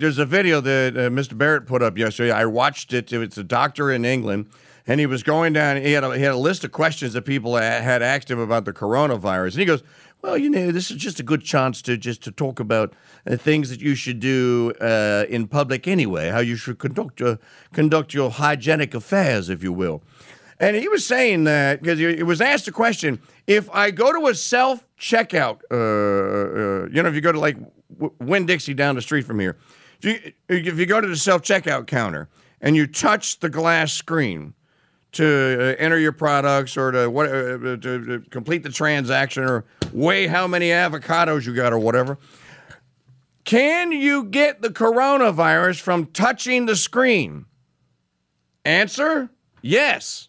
there's a video that Mr. Barrett put up yesterday. I watched it. It's a doctor in England, and he was going down. He had a list of questions that people had asked him about the coronavirus, and he goes, "Well, this is just a good chance to talk about things that you should do in public anyway. How you should conduct your hygienic affairs, if you will." And he was saying that because he was asked a question: if I go to a self-checkout, if you go to like Winn-Dixie down the street from here, if you go to the self-checkout counter and you touch the glass screen to enter your products or to complete the transaction or weigh how many avocados you got or whatever, can you get the coronavirus from touching the screen? Answer: yes.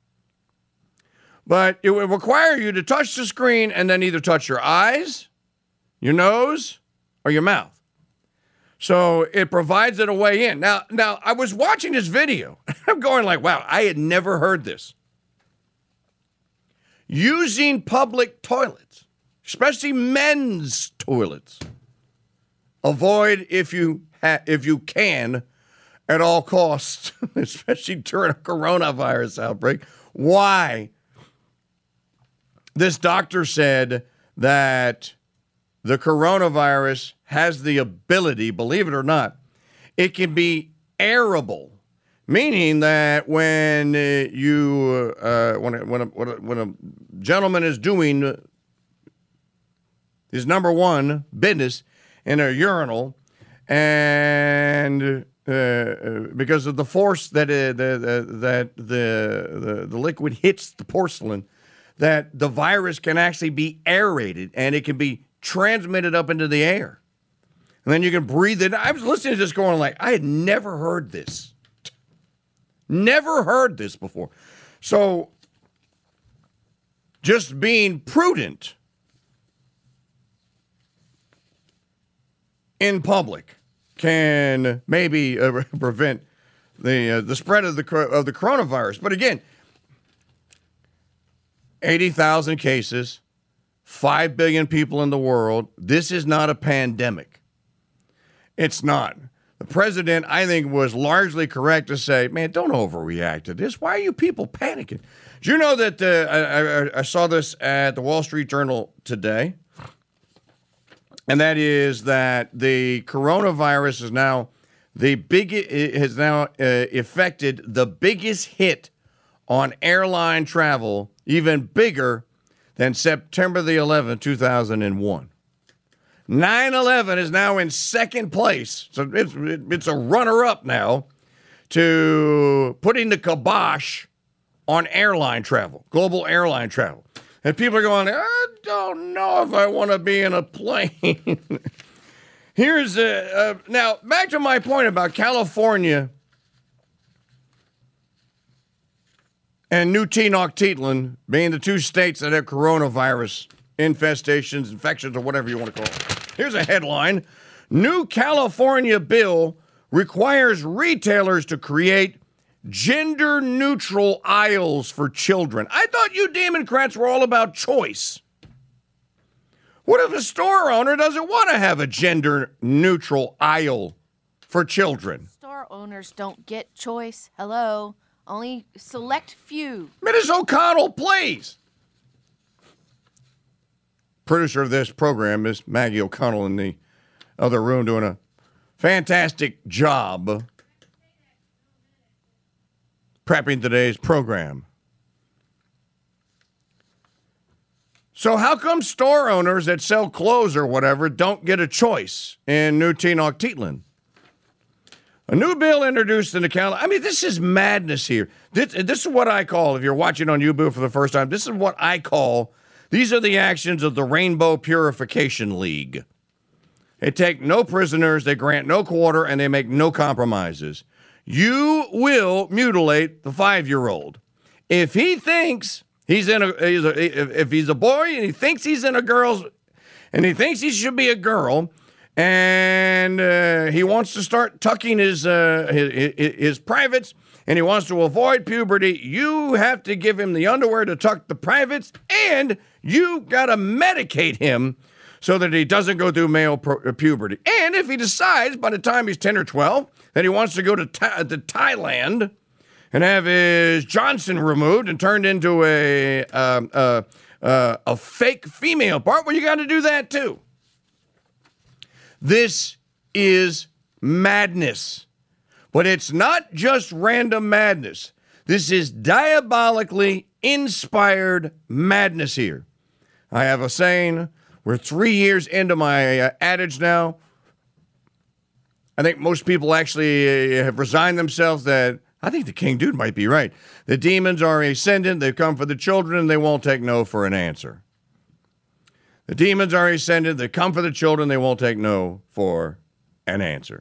But it would require you to touch the screen and then either touch your eyes, your nose, or your mouth. So it provides it a way in. Now I was watching this video. I'm going like, wow, I had never heard this. Using public toilets, especially men's toilets. Avoid if you can at all costs, especially during a coronavirus outbreak. Why? This doctor said that the coronavirus has the ability, believe it or not, it can be airable, meaning that when when a gentleman is doing his number one business in a urinal, and because of the force that the liquid hits the porcelain, that the virus can actually be aerated and it can be transmitted up into the air. And then you can breathe it. I was listening to this going like, I had never heard this. Never heard this before. So just being prudent in public can maybe prevent the spread of the coronavirus. But again, 80,000 cases, 5 billion people in the world. This is not a pandemic. It's not. The president, I think, was largely correct to say, man, don't overreact to this. Why are you people panicking? Do you know that I saw this at the Wall Street Journal today? And that is that the coronavirus is now affected the biggest hit on airline travel, even bigger than September the 11th, 2001. 9/11 is now in second place. So it's a runner-up now to putting the kibosh on airline travel, global airline travel. And people are going, I don't know if I want to be in a plane. Here's now back to my point about California and New Tenochtitlan being the two states that have coronavirus infestations, infections, or whatever you want to call it. Here's a headline. New California bill requires retailers to create gender-neutral aisles for children. I thought you Democrats were all about choice. What if a store owner doesn't want to have a gender-neutral aisle for children? Store owners don't get choice. Hello. Only select few. Ms. O'Connell, please. Producer of this program, Miss Maggie O'Connell, in the other room doing a fantastic job prepping today's program. So how come store owners that sell clothes or whatever don't get a choice in New Tenochtitlan? A new bill introduced in the California. I mean, this is madness here. This is what I call, if you're watching on YouTube for the first time, this is what I call, these are the actions of the Rainbow Purification League. They take no prisoners, they grant no quarter, and they make no compromises. You will mutilate the 5-year-old. If he thinks if he's a boy and he thinks he's in a girl's, and he thinks he should be a girl, and he wants to start tucking his privates, and he wants to avoid puberty, you have to give him the underwear to tuck the privates, and you got to medicate him so that he doesn't go through male puberty. And if he decides by the time he's 10 or 12 that he wants to go to Thailand and have his Johnson removed and turned into a fake female part, well, you got to do that too. This is madness. But it's not just random madness. This is diabolically inspired madness here. I have a saying. We're 3 years into my adage now. I think most people actually have resigned themselves that I think the King Dude might be right. The demons are ascendant. They've come for the children, and they won't take no for an answer. The demons are ascendant. They come for the children. They won't take no for an answer.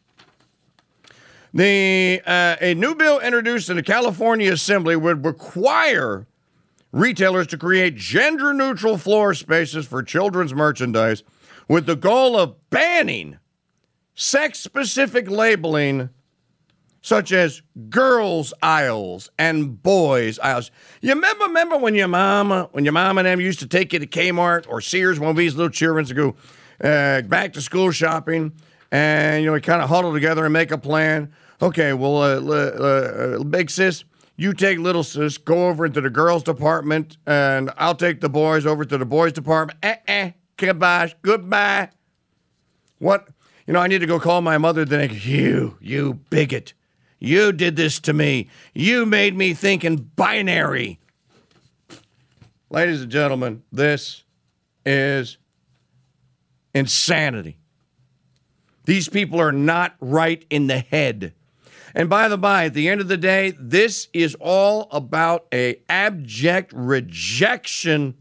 A new bill introduced in the California Assembly would require retailers to create gender-neutral floor spaces for children's merchandise with the goal of banning sex-specific labeling such as girls' aisles and boys' aisles. You remember when your mom and them used to take you to Kmart or Sears when we was little children to go back to school shopping, and we kind of huddle together and make a plan. Okay, well, big sis, you take little sis, go over into the girls' department, and I'll take the boys over to the boys' department. Goodbye. What? I need to go call my mother. Then you bigot. You did this to me. You made me think in binary. Ladies and gentlemen, this is insanity. These people are not right in the head. And by the by, at the end of the day, this is all about an abject rejection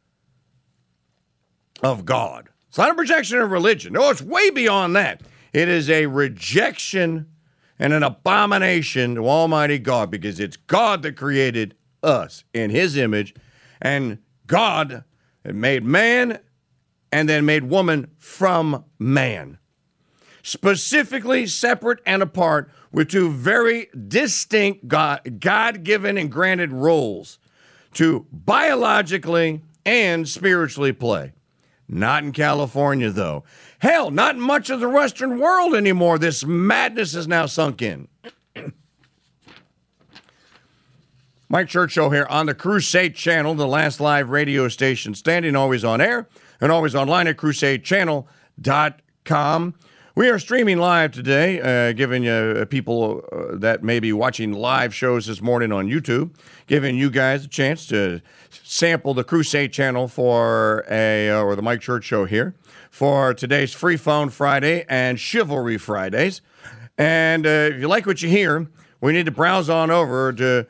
of God. It's not a rejection of religion. No, it's way beyond that. It is a rejection and an abomination to Almighty God, because it's God that created us in his image, and God that made man and then made woman from man. Specifically separate and apart with two very distinct God-given and granted roles to biologically and spiritually play. Not in California, though. Hell, not in much of the Western world anymore. This madness is now sunk in. Mike Church Show here on the Crusade Channel, the last live radio station standing, always on air and always online at crusadechannel.com. We are streaming live today, giving people that may be watching live shows this morning on YouTube, giving you guys a chance to sample the Crusade Channel or the Mike Church Show here for today's Free Phone Friday and Chivalry Fridays. And if you like what you hear, we need to browse on over to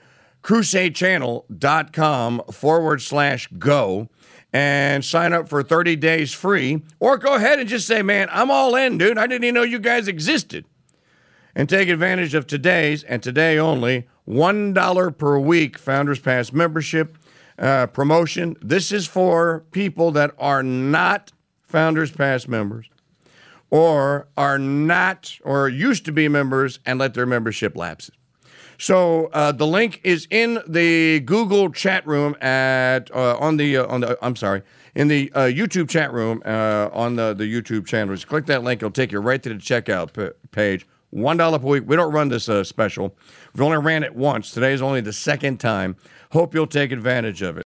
crusadechannel.com/go and sign up for 30 days free, or go ahead and just say, man, I'm all in, dude. I didn't even know you guys existed. And take advantage of today's, and today only, $1 per week Founders Pass membership promotion. This is for people that are not Founders Pass members, or are not, or used to be members and let their membership lapse. So the link is in the Google chat room in the YouTube chat room on the YouTube channel. Just click that link; it'll take you right to the checkout page. $1 per week. We don't run this special. We've only ran it once. Today is only the second time. Hope you'll take advantage of it.